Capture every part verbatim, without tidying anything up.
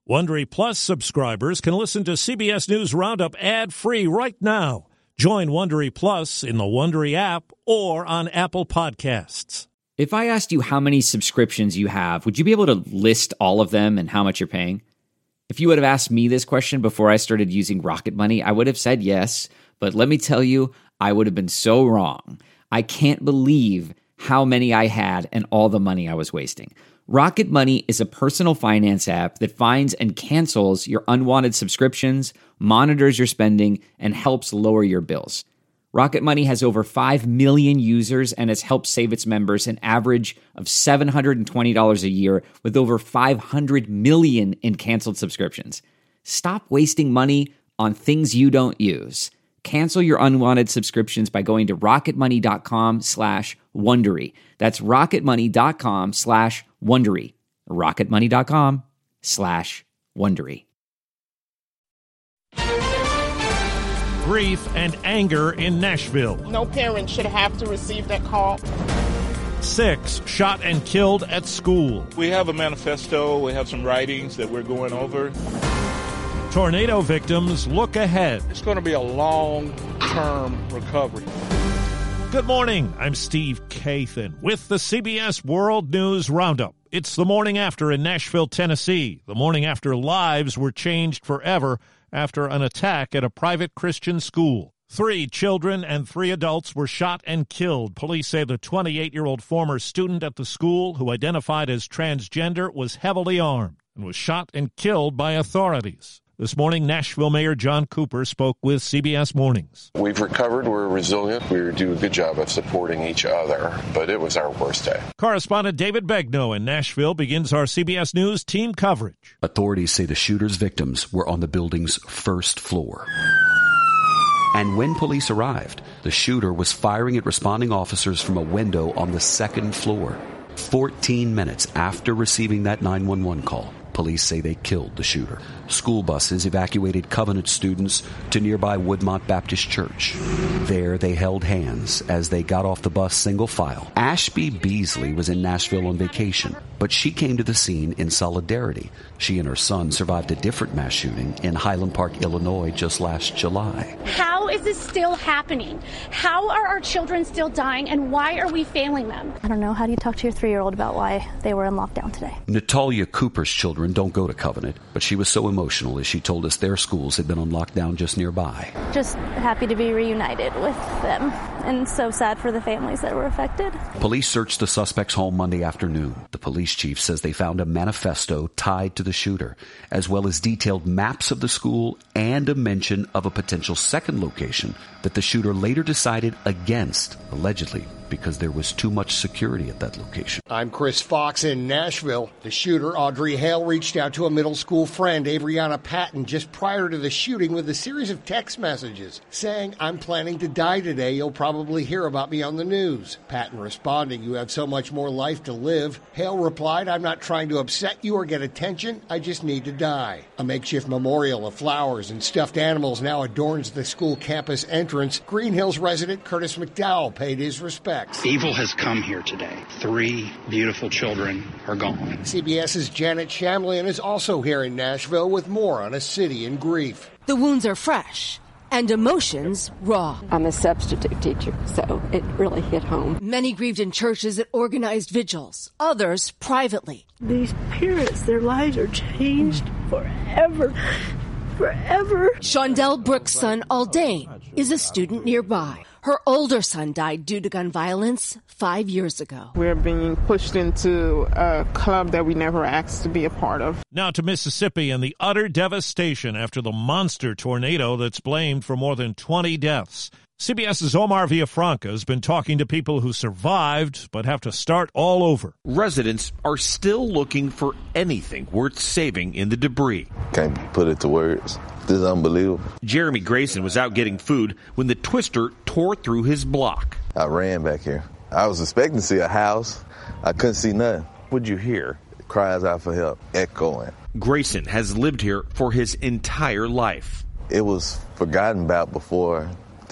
Wondery Plus subscribers can listen to C B S News Roundup ad-free right now. Join Wondery Plus in the Wondery app or on Apple Podcasts. If I asked you how many subscriptions you have, would you be able to list all of them and how much you're paying? If you would have asked me this question before I started using Rocket Money, I would have said yes. But let me tell you, I would have been so wrong. I can't believe how many I had and all the money I was wasting. Rocket Money is a personal finance app that finds and cancels your unwanted subscriptions, monitors your spending, and helps lower your bills. Rocket Money has over five million users and has helped save its members an average of seven hundred twenty dollars a year with over five hundred million in canceled subscriptions. Stop wasting money on things you don't use. Cancel your unwanted subscriptions by going to rocketmoney.com slash Wondery. That's rocketmoney.com slash Wondery. rocketmoney.com slash Wondery. Grief and anger in Nashville. No parent should have to receive that call. Six shot and killed at school. We have a manifesto. We have some writings that we're going over. Tornado victims look ahead. It's going to be a long-term recovery. Good morning. I'm Steve Kathan with the C B S World News Roundup. It's the morning after in Nashville, Tennessee. The morning after lives were changed forever after an attack at a private Christian school. Three children and three adults were shot and killed. Police say the twenty-eight-year-old former student at the school, who identified as transgender, was heavily armed and was shot and killed by authorities. This morning, Nashville Mayor John Cooper spoke with C B S Mornings. We've recovered. We're resilient. We do a good job of supporting each other, but it was our worst day. Correspondent David Begnaud in Nashville begins our C B S News team coverage. Authorities say the shooter's victims were on the building's first floor. And when police arrived, the shooter was firing at responding officers from a window on the second floor. Fourteen minutes after receiving that nine one one call, police say they killed the shooter. School buses evacuated Covenant students to nearby Woodmont Baptist Church. There they held hands as they got off the bus single file. Ashby Beasley was in Nashville on vacation, but she came to the scene in solidarity. She and her son survived a different mass shooting in Highland Park, Illinois just last July. How is this still happening? How are our children still dying, and why are we failing them? I don't know. How do you talk to your three-year-old about why they were in lockdown today? Natalia Cooper's children don't go to Covenant, but she was so emotional as she told us their schools had been on lockdown just nearby. Just happy to be reunited with them, and so sad for the families that were affected. Police searched the suspect's home Monday afternoon. The police chief says they found a manifesto tied to the shooter, as well as detailed maps of the school and a mention of a potential second location that the shooter later decided against, allegedly because there was too much security at that location. I'm Chris Fox in Nashville. The shooter, Audrey Hale, reached out to a middle school friend, Adriana Patton, just prior to the shooting with a series of text messages saying, "I'm planning to die today. You'll probably hear about me on the news." Patton responding, "You have so much more life to live." Hale replied, "I'm not trying to upset you or get attention. I just need to die." A makeshift memorial of flowers and stuffed animals now adorns the school campus entrance. Green Hills resident Curtis McDowell paid his respects. Evil has come here today. Three beautiful children are gone. CBS's Janet Shamlian is also here in Nashville with more on a city in grief. The wounds are fresh and emotions raw. I'm a substitute teacher, so it really hit home. Many grieved in churches that organized vigils, others privately. These parents, their lives are changed forever. Forever. Shondell Brooks' son, Aldane, is a student nearby. Her older son died due to gun violence five years ago. We're being pushed into a club that we never asked to be a part of. Now to Mississippi and the utter devastation after the monster tornado that's blamed for more than twenty deaths. CBS's Omar Villafranca has been talking to people who survived but have to start all over. Residents are still looking for anything worth saving in the debris. Can't put it to words. This is unbelievable. Jeremy Grayson was out getting food when the twister tore through his block. I ran back here. I was expecting to see a house. I couldn't see nothing. What'd you hear? Cries out for help, echoing. Grayson has lived here for his entire life. It was forgotten about before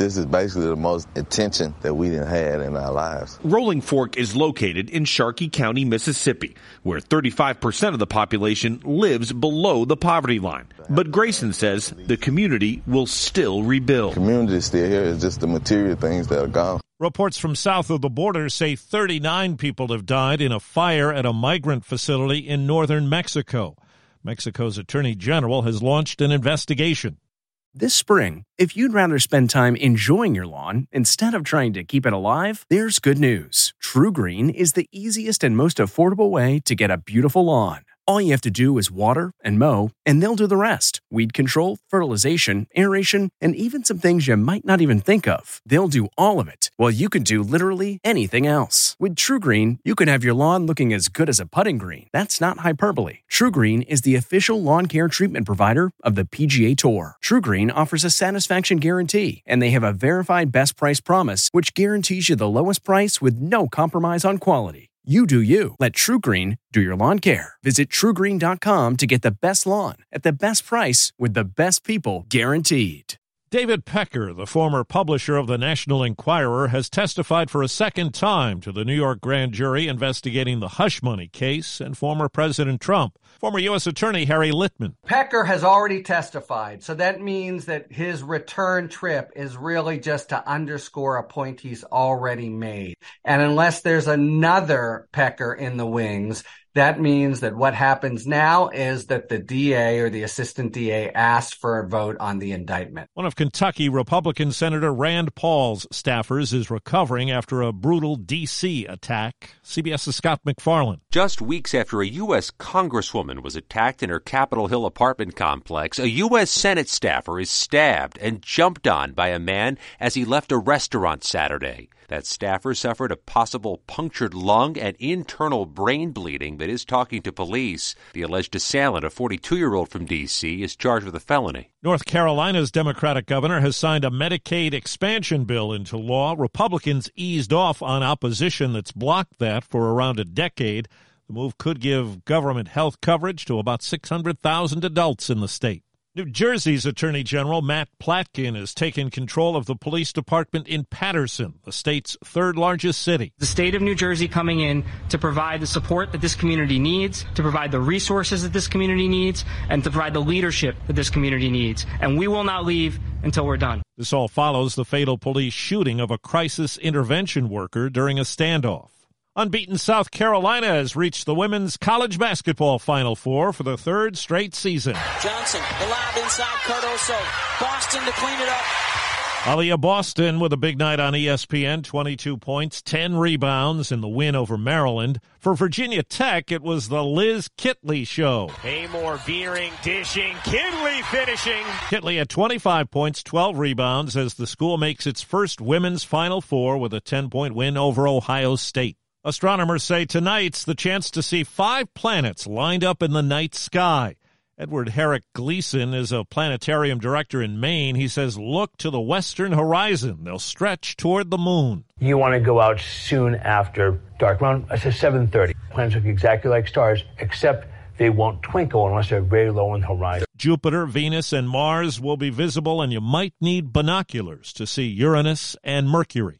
This is basically the most attention that we done had in our lives. Rolling Fork is located in Sharkey County, Mississippi, where thirty-five percent of the population lives below the poverty line. But Grayson says the community will still rebuild. The community is still here. It's just the material things that are gone. Reports from south of the border say thirty-nine people have died in a fire at a migrant facility in northern Mexico. Mexico's Attorney General has launched an investigation. This spring, if you'd rather spend time enjoying your lawn instead of trying to keep it alive, there's good news. TruGreen is the easiest and most affordable way to get a beautiful lawn. All you have to do is water and mow, and they'll do the rest. Weed control, fertilization, aeration, and even some things you might not even think of. They'll do all of it, while you can do literally anything else. With TruGreen, you can have your lawn looking as good as a putting green. That's not hyperbole. TruGreen is the official lawn care treatment provider of the P G A Tour. TruGreen offers a satisfaction guarantee, and they have a verified best price promise, which guarantees you the lowest price with no compromise on quality. You do you. Let TruGreen do your lawn care. Visit True Green dot com to get the best lawn at the best price with the best people guaranteed. David Pecker, the former publisher of the National Enquirer, has testified for a second time to the New York grand jury investigating the hush money case and former President Trump. Former U S Attorney Harry Litman. Pecker has already testified, so that means that his return trip is really just to underscore a point he's already made. And unless there's another Pecker in the wings, that means that what happens now is that the D A or the assistant D A asked for a vote on the indictment. One of Kentucky Republican Senator Rand Paul's staffers is recovering after a brutal D C attack. CBS's Scott McFarland. Just weeks after a U S congresswoman was attacked in her Capitol Hill apartment complex, a U S Senate staffer is stabbed and jumped on by a man as he left a restaurant Saturday. That staffer suffered a possible punctured lung and internal brain bleeding, but is talking to police. The alleged assailant, a forty-two-year-old from D C, is charged with a felony. North Carolina's Democratic governor has signed a Medicaid expansion bill into law. Republicans eased off on opposition that's blocked that for around a decade. The move could give government health coverage to about six hundred thousand adults in the state. New Jersey's Attorney General Matt Platkin has taken control of the police department in Paterson, the state's third largest city. The state of New Jersey coming in to provide the support that this community needs, to provide the resources that this community needs, and to provide the leadership that this community needs. And we will not leave until we're done. This all follows the fatal police shooting of a crisis intervention worker during a standoff. Unbeaten South Carolina has reached the women's college basketball Final Four for the third straight season. Johnson, the lob inside Cardoso. Boston to clean it up. Aliyah Boston with a big night on E S P N, twenty-two points, ten rebounds in the win over Maryland. For Virginia Tech, it was the Liz Kitley show. Amor veering, dishing, Kitley finishing. Kitley had twenty-five points, twelve rebounds as the school makes its first women's Final Four with a ten-point win over Ohio State. Astronomers say tonight's the chance to see five planets lined up in the night sky. Edward Herrick Gleason is a planetarium director in Maine. He says, look to the western horizon. They'll stretch toward the moon. You want to go out soon after dark, around, I said seven thirty. Planets look exactly like stars, except they won't twinkle unless they're very low on the horizon. Jupiter, Venus, and Mars will be visible, and you might need binoculars to see Uranus and Mercury.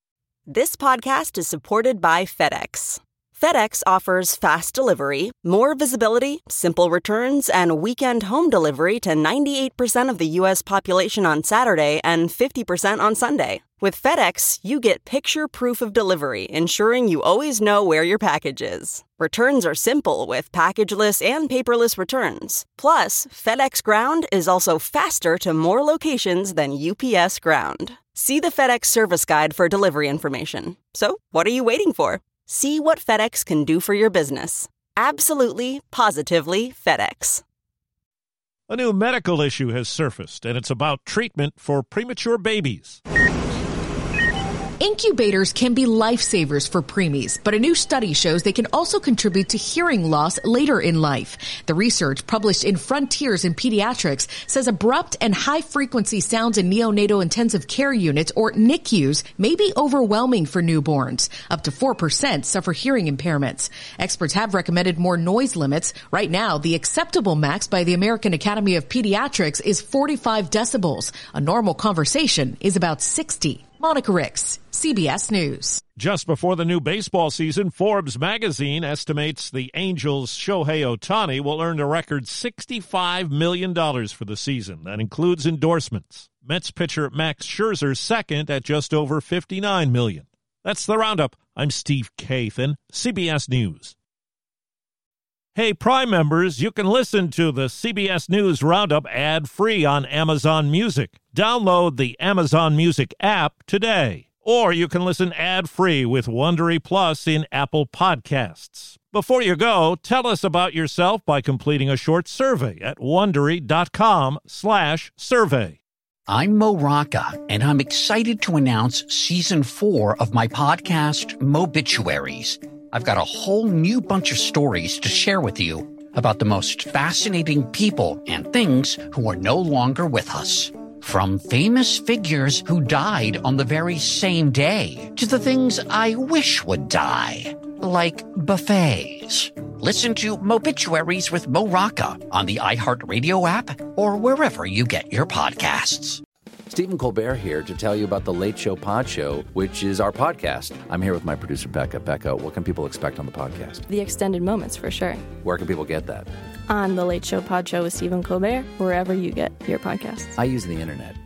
This podcast is supported by FedEx. FedEx offers fast delivery, more visibility, simple returns, and weekend home delivery to ninety-eight percent of the U S population on Saturday and fifty percent on Sunday. With FedEx, you get picture proof of delivery, ensuring you always know where your package is. Returns are simple with packageless and paperless returns. Plus, FedEx Ground is also faster to more locations than U P S Ground. See the FedEx service guide for delivery information. So, what are you waiting for? See what FedEx can do for your business. Absolutely, positively FedEx. A new medical issue has surfaced, and it's about treatment for premature babies. Incubators can be lifesavers for preemies, but a new study shows they can also contribute to hearing loss later in life. The research published in Frontiers in Pediatrics says abrupt and high-frequency sounds in neonatal intensive care units, or N I C Us, may be overwhelming for newborns. Up to four percent suffer hearing impairments. Experts have recommended more noise limits. Right now, the acceptable max by the American Academy of Pediatrics is forty-five decibels. A normal conversation is about sixty. Monica Ricks, C B S News. Just before the new baseball season, Forbes magazine estimates the Angels' Shohei Ohtani will earn a record sixty-five million dollars for the season. That includes endorsements. Mets pitcher Max Scherzer second at just over fifty-nine million dollars. That's the Roundup. I'm Steve Kathan, C B S News. Hey, Prime members, you can listen to the C B S News Roundup ad-free on Amazon Music. Download the Amazon Music app today. Or you can listen ad-free with Wondery Plus in Apple Podcasts. Before you go, tell us about yourself by completing a short survey at Wondery.com slash survey. I'm Mo Rocca, and I'm excited to announce Season four of my podcast, Mobituaries. I've got a whole new bunch of stories to share with you about the most fascinating people and things who are no longer with us. From famous figures who died on the very same day to the things I wish would die, like buffets. Listen to Mobituaries with Mo Rocca on the iHeartRadio app or wherever you get your podcasts. Stephen Colbert here to tell you about the Late Show Pod Show, which is our podcast. I'm here with my producer, Becca. Becca, what can people expect on the podcast? The extended moments, for sure. Where can people get that? On the Late Show Pod Show with Stephen Colbert, wherever you get your podcasts. I use the internet.